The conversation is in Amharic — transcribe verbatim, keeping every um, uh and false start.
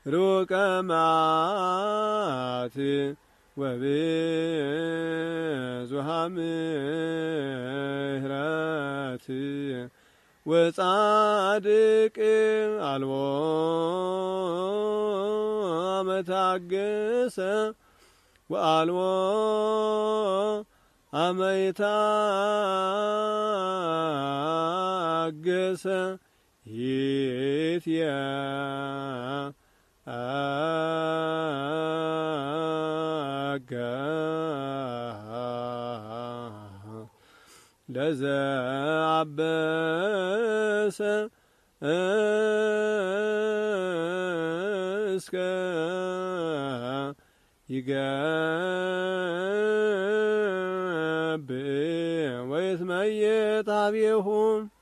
ሩቀ መዓት ወብዙኃ ምሕረት ወጻድቅ አልቦ አመታገሰ ወአልቦ አመይታገሰ ይትያ አጋ ለዘአበሰ እስከ ይገብእ ወይትመየጥ ኀቤሁ